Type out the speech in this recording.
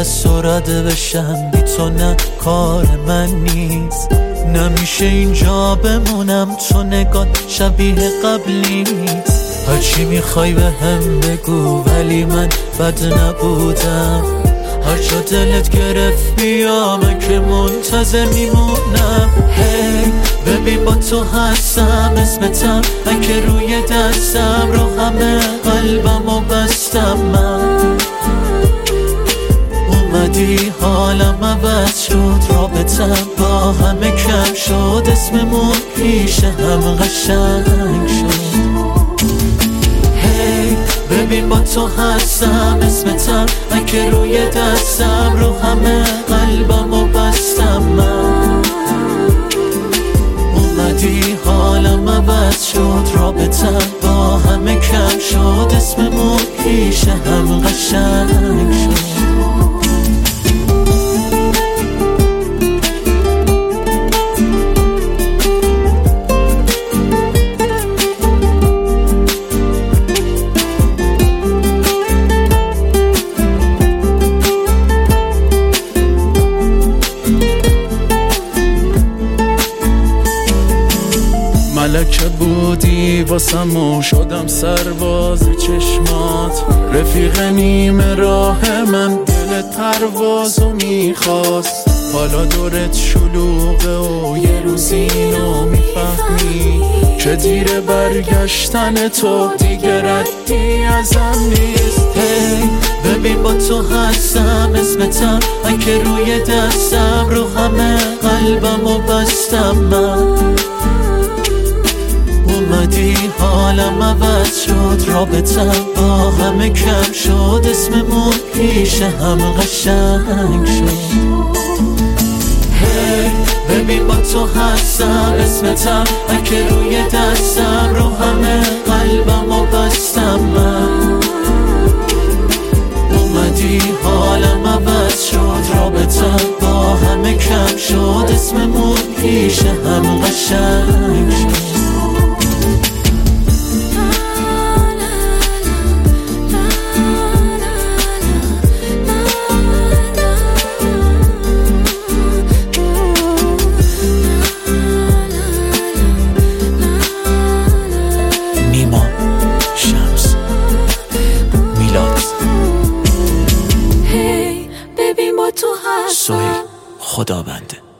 از تو رده بشم، بی تو نه کار من نیست. نمیشه اینجا بمونم، تو نگات شبیه قبلی نیست. هرچی میخوای به هم بگو ولی من بد نبودم. هر جا دلت گرفت بیا، من که منتظر میمونم. هی ببین با تو هستم، اسمتم من که روی دستم، رو همه قلبمو بستم. من اومدی حالم عوض شد، رابطم با همه کم شد، اسممون پیش هم قشنگ شد. هی ببین با تو هستم، اسمتم من که روی دستم، رو همه قلبمو بستم. من اومدی حالم عوض شد، رابطم با همه کم شد، اسممون پیش هم قشنگ شد. ملکه بودی واسم و شدم سرباز چشمات، رفیق نیمه راه من، دل پروازو میخواست. حالا دورت شلوغه و یه روز اینو میفهمی که دیر برگشتن تو دیگه ردی ازم نیست. هی ببین با تو هستم، اسمتم من که روی دستم، رو همه قلبمو بستم. من اومدی حالم عوض شد، رابطم با همه کم شد، اسممون پیش هم قشنگ شد. هی ببین با تو هستم، اسمتم من که روی دستم، رو همه قلبمو بستم. من اومدی حالم عوض شد، رابطم با همه کم شد، اسممون پیش هم قشنگ شد. سهیل خدابنده.